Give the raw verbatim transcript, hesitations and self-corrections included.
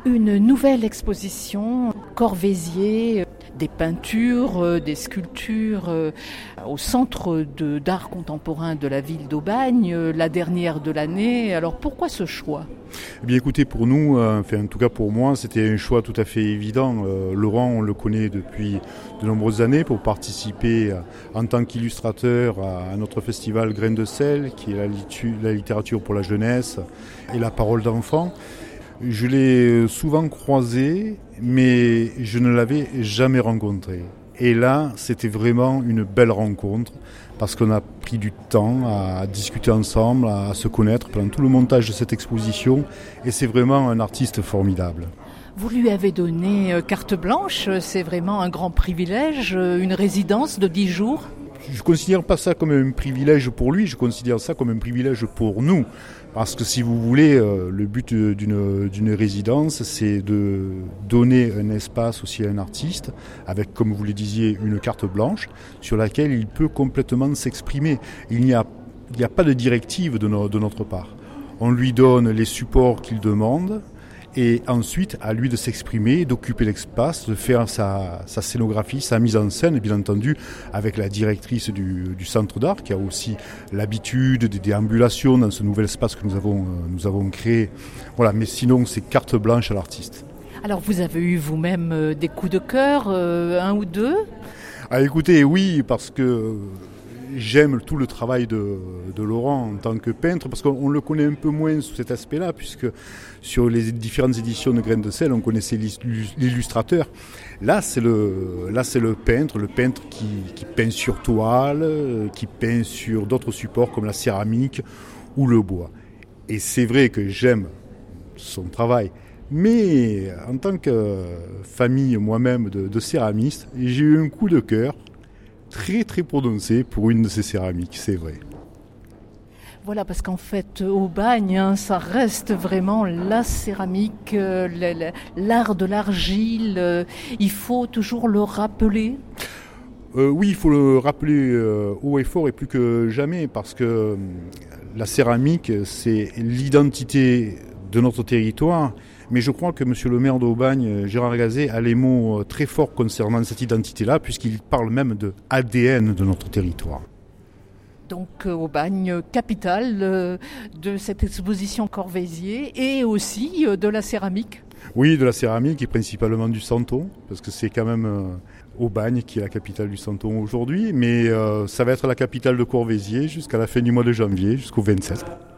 Une nouvelle exposition, Corvézier, des peintures, des sculptures au centre de, d'art contemporain de la ville d'Aubagne, la dernière de l'année. Alors pourquoi ce choix ? Eh bien écoutez, pour nous, enfin en tout cas pour moi, c'était un choix tout à fait évident. Euh, Laurent, on le connaît depuis de nombreuses années pour participer en tant qu'illustrateur à notre festival Graines de sel, qui est la, litu- la littérature pour la jeunesse et la parole d'enfant. Je l'ai souvent croisé, mais je ne l'avais jamais rencontré. Et là, c'était vraiment une belle rencontre, parce qu'on a pris du temps à discuter ensemble, à se connaître pendant tout le montage de cette exposition, et c'est vraiment un artiste formidable. Vous lui avez donné carte blanche, c'est vraiment un grand privilège, une résidence de dix jours ? Je ne considère pas ça comme un privilège pour lui, je considère ça comme un privilège pour nous. Parce que si vous voulez, euh, le but d'une, d'une résidence, c'est de donner un espace aussi à un artiste, avec, comme vous le disiez, une carte blanche, sur laquelle il peut complètement s'exprimer. Il n'y a, il n'y a pas de directive de, no, de notre part. On lui donne les supports qu'il demande, et ensuite, à lui de s'exprimer, d'occuper l'espace, de faire sa, sa scénographie, sa mise en scène, bien entendu, avec la directrice du, du centre d'art, qui a aussi l'habitude des déambulations dans ce nouvel espace que nous avons, nous avons créé. Voilà, mais sinon, c'est carte blanche à l'artiste. Alors, vous avez eu vous-même des coups de cœur, euh, un ou deux ? Ah, écoutez, oui, parce que j'aime tout le travail de, de Laurent en tant que peintre, parce qu'on le connaît un peu moins sous cet aspect-là, puisque sur les différentes éditions de Graines de sel, on connaissait l'illustrateur. Là, c'est le, là, c'est le peintre, le peintre qui, qui peint sur toile, qui peint sur d'autres supports comme la céramique ou le bois. Et c'est vrai que j'aime son travail. Mais en tant que famille moi-même de, de céramistes, j'ai eu un coup de cœur très très prononcé pour une de ces céramiques, c'est vrai. Voilà, parce qu'en fait, Aubagne, hein, ça reste vraiment la céramique, euh, l'art de l'argile. Euh, il faut toujours le rappeler. Euh, oui, il faut le rappeler euh, haut et fort et plus que jamais, parce que euh, la céramique, c'est l'identité de notre territoire. Mais je crois que monsieur le maire d'Aubagne, Gérard Gazet, a les mots très forts concernant cette identité-là, puisqu'il parle même de A D N de notre territoire. Donc Aubagne, capitale euh, de cette exposition Corvézier et aussi euh, de la céramique. Oui, de la céramique et principalement du Santon, parce que c'est quand même euh, Aubagne qui est la capitale du Santon aujourd'hui, mais euh, ça va être la capitale de Corvézier jusqu'à la fin du mois de janvier, jusqu'au vingt-sept.